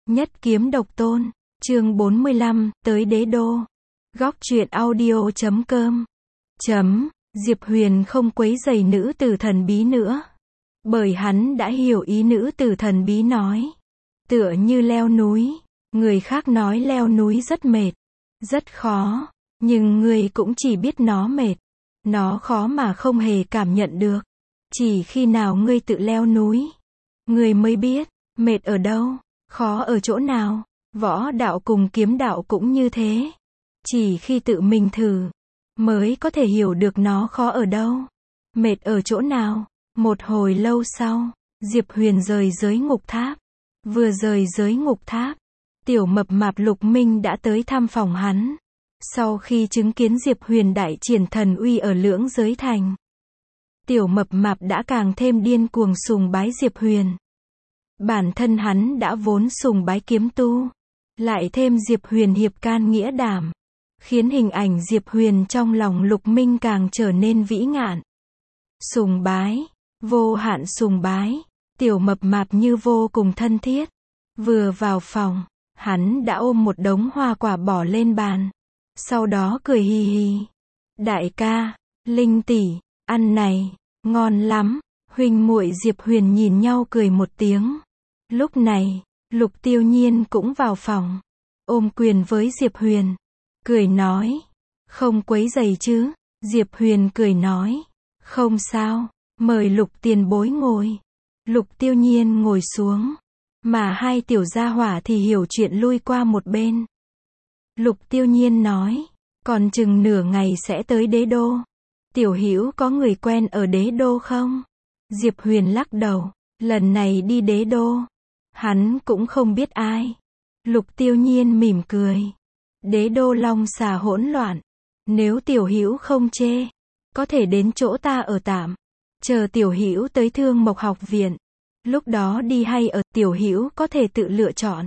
Nhất kiếm độc tôn, chương 45, tới đế đô. Góc truyện audio.com. Diệp Huyền không quấy rầy nữ tử thần bí nữa. Bởi hắn đã hiểu ý nữ tử thần bí nói. Tựa như leo núi. Người khác nói leo núi rất mệt. Rất khó. Nhưng người cũng chỉ biết nó mệt. Nó khó mà không hề cảm nhận được. Chỉ khi nào ngươi tự leo núi, ngươi mới biết, mệt ở đâu, khó ở chỗ nào. Võ đạo cùng kiếm đạo cũng như thế. Chỉ khi tự mình thử, mới có thể hiểu được nó khó ở đâu, mệt ở chỗ nào. Một hồi lâu sau, Diệp Huyền rời giới ngục tháp. Vừa rời giới ngục tháp, tiểu mập mạp Lục Minh đã tới thăm phòng hắn. Sau khi chứng kiến Diệp Huyền đại triển thần uy ở Lưỡng Giới Thành, tiểu mập mạp đã càng thêm điên cuồng sùng bái Diệp Huyền. Bản thân hắn đã vốn sùng bái kiếm tu, lại thêm Diệp Huyền hiệp can nghĩa đảm, khiến hình ảnh Diệp Huyền trong lòng Lục Minh càng trở nên vĩ ngạn. Sùng bái, vô hạn sùng bái, tiểu mập mạp như vô cùng thân thiết. Vừa vào phòng, hắn đã ôm một đống hoa quả bỏ lên bàn. Sau đó cười hì hì. Đại ca, Linh tỷ, ăn này, ngon lắm. Huynh muội Diệp Huyền nhìn nhau cười một tiếng. Lúc này, Lục Tiêu Nhiên cũng vào phòng, ôm quyền với Diệp Huyền, cười nói, không quấy rầy chứ? Diệp Huyền cười nói, không sao, mời Lục tiền bối ngồi. Lục Tiêu Nhiên ngồi xuống, mà hai tiểu gia hỏa thì hiểu chuyện lui qua một bên. Lục Tiêu Nhiên nói, còn chừng nửa ngày sẽ tới đế đô. Tiểu Hữu có người quen ở đế đô không? Diệp Huyền lắc đầu, lần này đi đế đô, hắn cũng không biết ai. Lục Tiêu Nhiên mỉm cười, đế đô long xà hỗn loạn, nếu Tiểu Hữu không chê, có thể đến chỗ ta ở tạm, chờ Tiểu Hữu tới Thương Mộc học viện, lúc đó đi hay ở, Tiểu Hữu có thể tự lựa chọn.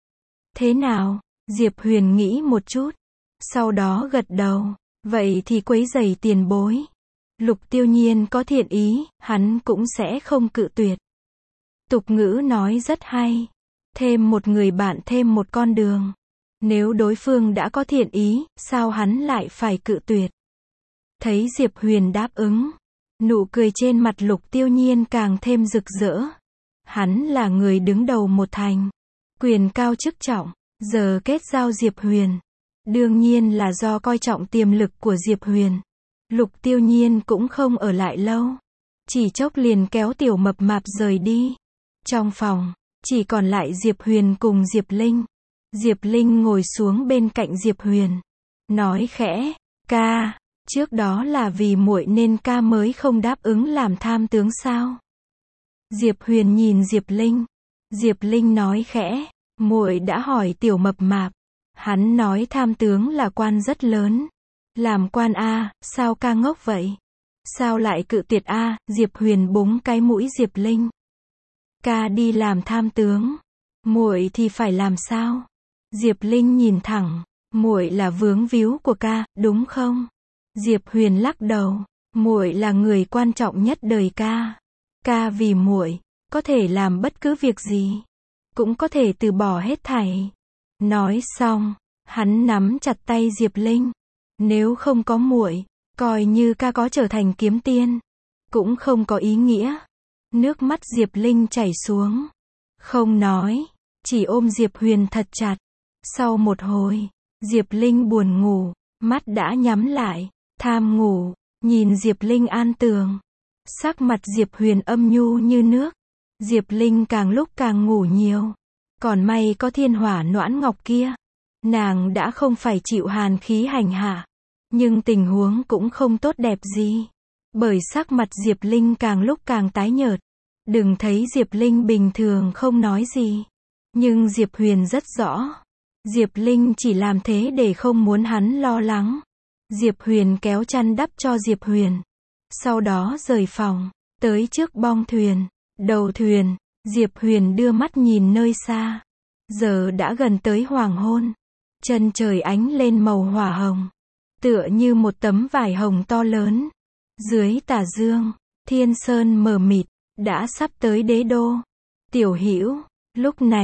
Thế nào? Diệp Huyền nghĩ một chút, sau đó gật đầu, vậy thì quấy rầy tiền bối. Lục Tiêu Nhiên có thiện ý, hắn cũng sẽ không cự tuyệt. Tục ngữ nói rất hay, thêm một người bạn thêm một con đường. Nếu đối phương đã có thiện ý, sao hắn lại phải cự tuyệt? Thấy Diệp Huyền đáp ứng, nụ cười trên mặt Lục Tiêu Nhiên càng thêm rực rỡ. Hắn là người đứng đầu một thành, quyền cao chức trọng, giờ kết giao Diệp Huyền, đương nhiên là do coi trọng tiềm lực của Diệp Huyền. Lục Tiêu Nhiên cũng không ở lại lâu, chỉ chốc liền kéo tiểu mập mạp rời đi. Trong phòng, chỉ còn lại Diệp Huyền cùng Diệp Linh. Diệp Linh ngồi xuống bên cạnh Diệp Huyền, nói khẽ, ca, trước đó là vì muội nên ca mới không đáp ứng làm tham tướng sao? Diệp Huyền nhìn Diệp Linh. Diệp Linh nói khẽ, muội đã hỏi tiểu mập mạp, hắn nói tham tướng là quan rất lớn. Làm quan a, sao ca ngốc vậy? Sao lại cự tuyệt a? Diệp Huyền búng cái mũi Diệp Linh. Ca đi làm tham tướng, muội thì phải làm sao? Diệp Linh nhìn thẳng, muội là vướng víu của ca, đúng không? Diệp Huyền lắc đầu, muội là người quan trọng nhất đời ca. Ca vì muội, có thể làm bất cứ việc gì, cũng có thể từ bỏ hết thảy. Nói xong, hắn nắm chặt tay Diệp Linh. Nếu không có muội, coi như ca có trở thành kiếm tiên, cũng không có ý nghĩa. Nước mắt Diệp Linh chảy xuống, không nói, chỉ ôm Diệp Huyền thật chặt. Sau một hồi, Diệp Linh buồn ngủ, mắt đã nhắm lại, tham ngủ, nhìn Diệp Linh an tường. Sắc mặt Diệp Huyền âm nhu như nước. Diệp Linh càng lúc càng ngủ nhiều. Còn may có thiên hỏa noãn ngọc kia, nàng đã không phải chịu hàn khí hành hạ. Nhưng tình huống cũng không tốt đẹp gì. Bởi sắc mặt Diệp Linh càng lúc càng tái nhợt. Đừng thấy Diệp Linh bình thường không nói gì, nhưng Diệp Huyền rất rõ. Diệp Linh chỉ làm thế để không muốn hắn lo lắng. Diệp Huyền kéo chăn đắp cho Diệp Huyền. Sau đó rời phòng, tới trước bong thuyền. Đầu thuyền, Diệp Huyền đưa mắt nhìn nơi xa. Giờ đã gần tới hoàng hôn. Chân trời ánh lên màu hỏa hồng, tựa như một tấm vải hồng to lớn. Dưới tà dương, thiên sơn mờ mịt, đã sắp tới đế đô. Tiểu Hữu, lúc này,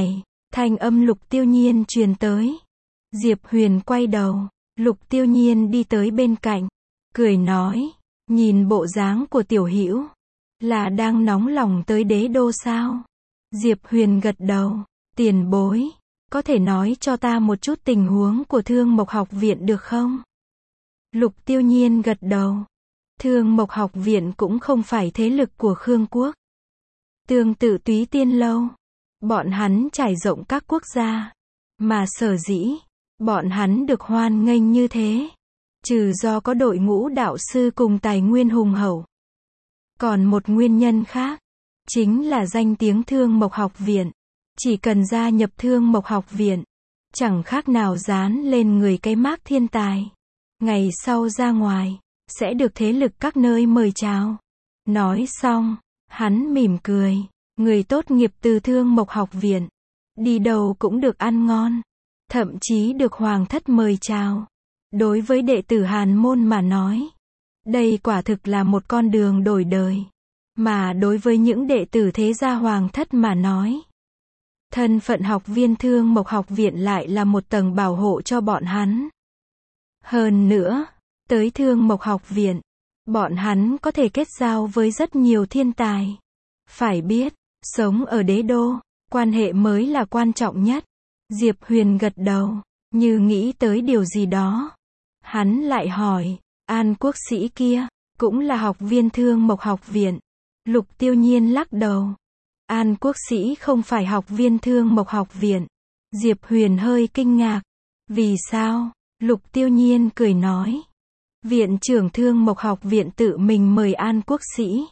Thanh âm Lục Tiêu Nhiên truyền tới. Diệp Huyền quay đầu, Lục Tiêu Nhiên đi tới bên cạnh, cười nói, nhìn bộ dáng của tiểu hữu, là đang nóng lòng tới đế đô sao? Diệp Huyền gật đầu, tiền bối, có thể nói cho ta một chút tình huống của Thương Mộc học viện được không? Lục Tiêu Nhiên gật đầu. Thương Mộc học viện cũng không phải thế lực của Khương quốc. Tương tự Túy Tiên lâu, bọn hắn trải rộng các quốc gia, mà sở dĩ bọn hắn được hoan nghênh như thế, trừ do có đội ngũ đạo sư cùng tài nguyên hùng hậu. Còn một nguyên nhân khác, chính là danh tiếng Thương Mộc học viện. Chỉ cần gia nhập Thương Mộc học viện, chẳng khác nào dán lên người cái mác thiên tài. Ngày sau ra ngoài, sẽ được thế lực các nơi mời chào. Nói xong, hắn mỉm cười, người tốt nghiệp từ Thương Mộc học viện, đi đâu cũng được ăn ngon, thậm chí được hoàng thất mời chào. Đối với đệ tử Hàn môn mà nói, đây quả thực là một con đường đổi đời. Mà đối với những đệ tử thế gia hoàng thất mà nói, thân phận học viên Thương Mộc học viện lại là một tầng bảo hộ cho bọn hắn. Hơn nữa, tới Thương Mộc học viện, bọn hắn có thể kết giao với rất nhiều thiên tài. Phải biết, sống ở đế đô, quan hệ mới là quan trọng nhất. Diệp Huyền gật đầu, như nghĩ tới điều gì đó. Hắn lại hỏi, An quốc sĩ kia, cũng là học viên Thương Mộc học viện. Lục Tiêu Nhiên lắc đầu. An quốc sĩ không phải học viên Thương Mộc học viện. Diệp Huyền hơi kinh ngạc. Vì sao? Lục Tiêu Nhiên cười nói. Viện trưởng Thương Mộc học viện tự mình mời An quốc sĩ.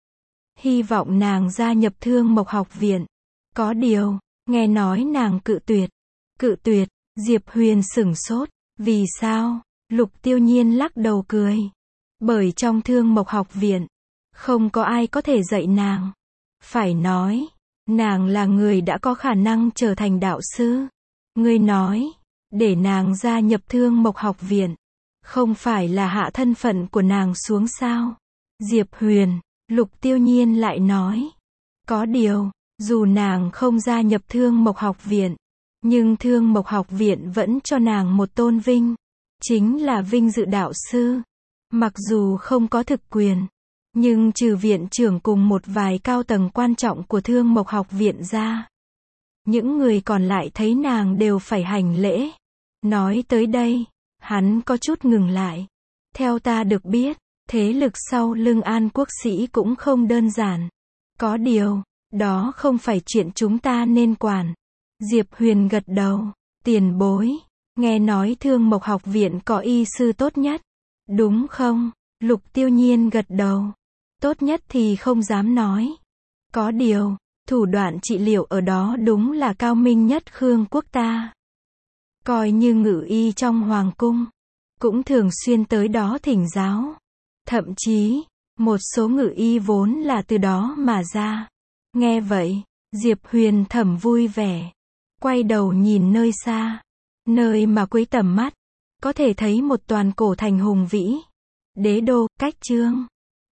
Hy vọng nàng gia nhập Thương Mộc học viện. Có điều, nghe nói nàng cự tuyệt. Cự tuyệt, Diệp Huyền sửng sốt. Vì sao? Lục Tiêu Nhiên lắc đầu cười. Bởi trong Thương Mộc học viện, không có ai có thể dạy nàng. Phải nói, nàng là người đã có khả năng trở thành đạo sư. Ngươi nói, để nàng gia nhập Thương Mộc học viện, không phải là hạ thân phận của nàng xuống sao? Diệp Huyền, Lục Tiêu Nhiên lại nói. Có điều, dù nàng không gia nhập Thương Mộc học viện, nhưng Thương Mộc học viện vẫn cho nàng một tôn vinh. Chính là vinh dự đạo sư. Mặc dù không có thực quyền, nhưng trừ viện trưởng cùng một vài cao tầng quan trọng của Thương Mộc học viện ra, những người còn lại thấy nàng đều phải hành lễ. Nói tới đây, hắn có chút ngừng lại. Theo ta được biết, thế lực sau lưng An quốc sĩ cũng không đơn giản. Có điều, đó không phải chuyện chúng ta nên quản. Diệp Huyền gật đầu. Tiền bối, nghe nói Thương Mộc học viện có y sư tốt nhất, đúng không? Lục Tiêu Nhiên gật đầu. Tốt nhất thì không dám nói. Có điều, thủ đoạn trị liệu ở đó đúng là cao minh nhất Khương quốc ta. Coi như ngự y trong hoàng cung, cũng thường xuyên tới đó thỉnh giáo. Thậm chí, một số ngự y vốn là từ đó mà ra. Nghe vậy, Diệp Huyền thầm vui vẻ. Quay đầu nhìn nơi xa, nơi mà cuối tầm mắt, có thể thấy một toàn cổ thành hùng vĩ. Đế đô, Cách Chương.